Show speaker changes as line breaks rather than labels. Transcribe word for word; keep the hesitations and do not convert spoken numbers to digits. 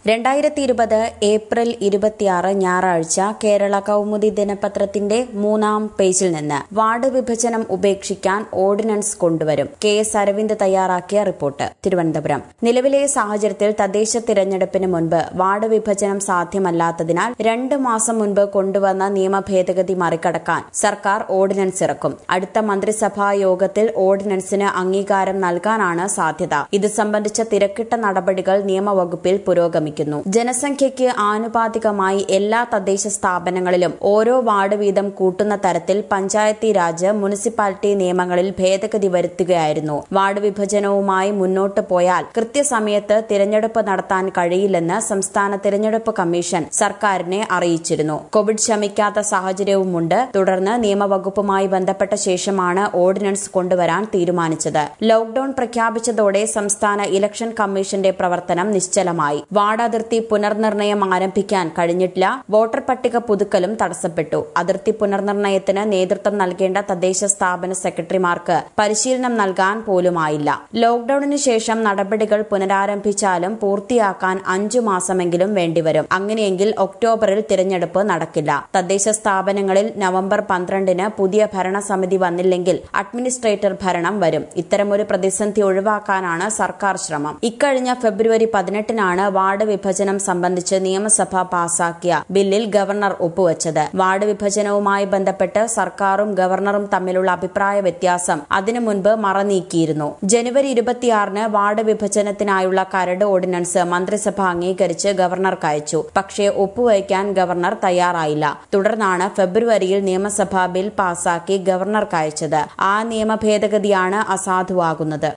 രണ്ടായിരത്തി ഇരുപത് ഏപ്രിൽ ഇരുപത്തിയാറ് ഞായറാഴ്ച കേരള കൗമുദി ദിനപത്രത്തിന്റെ മൂന്നാം പേജിൽ നിന്ന് വാർഡ് വിഭജനം ഉപേക്ഷിക്കാൻ ഓർഡിനൻസ് കൊണ്ടുവരും. കെ എസ് അരവിന്ദ് തയ്യാറാക്കിയ റിപ്പോർട്ട്. തിരുവനന്തപുരം. നിലവിലെ സാഹചര്യത്തിൽ തദ്ദേശ തിരഞ്ഞെടുപ്പിന് മുൻപ് വാർഡ് വിഭജനം സാധ്യമല്ലാത്തതിനാൽ രണ്ട് മാസം മുൻപ് കൊണ്ടുവന്ന നിയമ ഭേദഗതി മറികടക്കാൻ സർക്കാർ ഓർഡിനൻസ് ഇറക്കും. അടുത്ത മന്ത്രിസഭാ യോഗത്തിൽ ഓർഡിനൻസിന് അംഗീകാരം നൽകാനാണ് സാധ്യത. ഇത് സംബന്ധിച്ച തിരക്കിട്ട നടപടികൾ നിയമവകുപ്പിൽ പുരോഗമിക്കും. ജനസംഖ്യയ്ക്ക് ആനുപാതികമായി എല്ലാ തദ്ദേശ സ്ഥാപനങ്ങളിലും ഓരോ വാർഡ് വീതം കൂട്ടുന്ന തരത്തിൽ പഞ്ചായത്തി രാജ് മുനിസിപ്പാലിറ്റി നിയമങ്ങളിൽ ഭേദഗതി വരുത്തുകയായിരുന്നു. വാർഡ് വിഭജനവുമായി മുന്നോട്ട് പോയാൽ കൃത്യസമയത്ത് തിരഞ്ഞെടുപ്പ് നടത്താൻ കഴിയില്ലെന്ന് സംസ്ഥാന തിരഞ്ഞെടുപ്പ് കമ്മീഷൻ സർക്കാരിനെ അറിയിച്ചിരുന്നു. കോവിഡ് ശമിക്കാത്ത സാഹചര്യവുമുണ്ട്. തുടർന്ന് നിയമവകുപ്പുമായി ബന്ധപ്പെട്ട ശേഷമാണ് ഓർഡിനൻസ് കൊണ്ടുവരാൻ തീരുമാനിച്ചത്. ലോക്ഡൌൺ പ്രഖ്യാപിച്ചതോടെ സംസ്ഥാന ഇലക്ഷൻ കമ്മീഷന്റെ പ്രവർത്തനം നിശ്ചലമായി. വാർഡ് അതിർത്തി പുനർനിർണയം ആരംഭിക്കാൻ കഴിഞ്ഞിട്ടില്ല. വോട്ടർ പട്ടിക പുതുക്കലും തടസ്സപ്പെട്ടു. അതിർത്തി പുനർനിർണയത്തിന് നേതൃത്വം നൽകേണ്ട തദ്ദേശ സ്ഥാപന സെക്രട്ടറിമാർക്ക് പരിശീലനം നൽകാൻ പോലുമായില്ല. ലോക്ഡൌണിന് ശേഷം നടപടികൾ പുനരാരംഭിച്ചാലും പൂർത്തിയാക്കാൻ അഞ്ചു മാസമെങ്കിലും വേണ്ടിവരും. അങ്ങനെയെങ്കിൽ ഒക്ടോബറിൽ തിരഞ്ഞെടുപ്പ് നടക്കില്ല. തദ്ദേശ സ്ഥാപനങ്ങളിൽ നവംബർ പന്ത്രണ്ടിന് പുതിയ ഭരണസമിതി വന്നില്ലെങ്കിൽ അഡ്മിനിസ്ട്രേറ്റർ ഭരണം വരും. ഇത്തരമൊരു പ്രതിസന്ധി ഒഴിവാക്കാനാണ് സർക്കാർ ശ്രമം. ഇക്കഴിഞ്ഞ ഫെബ്രുവരി പതിനെട്ടിനാണ് വാർഡ് വിഭജനം സംബന്ധിച്ച് നിയമസഭ പാസാക്കിയ ബില്ലിൽ ഗവർണർ ഒപ്പുവച്ചത്. വാർഡ് വിഭജനവുമായി ബന്ധപ്പെട്ട് സർക്കാരും ഗവർണറും തമ്മിലുള്ള അഭിപ്രായ വ്യത്യാസം അതിനു മുൻപ് മറനീക്കിയിരുന്നു. ജനുവരി ഇരുപത്തിയാറിന് വാർഡ് വിഭജനത്തിനായുള്ള കരട് ഓർഡിനൻസ് മന്ത്രിസഭ അംഗീകരിച്ച് ഗവർണർക്ക് അയച്ചു. പക്ഷേ ഒപ്പുവയ്ക്കാൻ ഗവർണർ തയ്യാറായില്ല. തുടർന്നാണ് ഫെബ്രുവരിയിൽ നിയമസഭ ബിൽ പാസാക്കി ഗവർണർക്ക് അയച്ചത്. ആ നിയമ ഭേദഗതിയാണ് അസാധുവാകുന്നത്.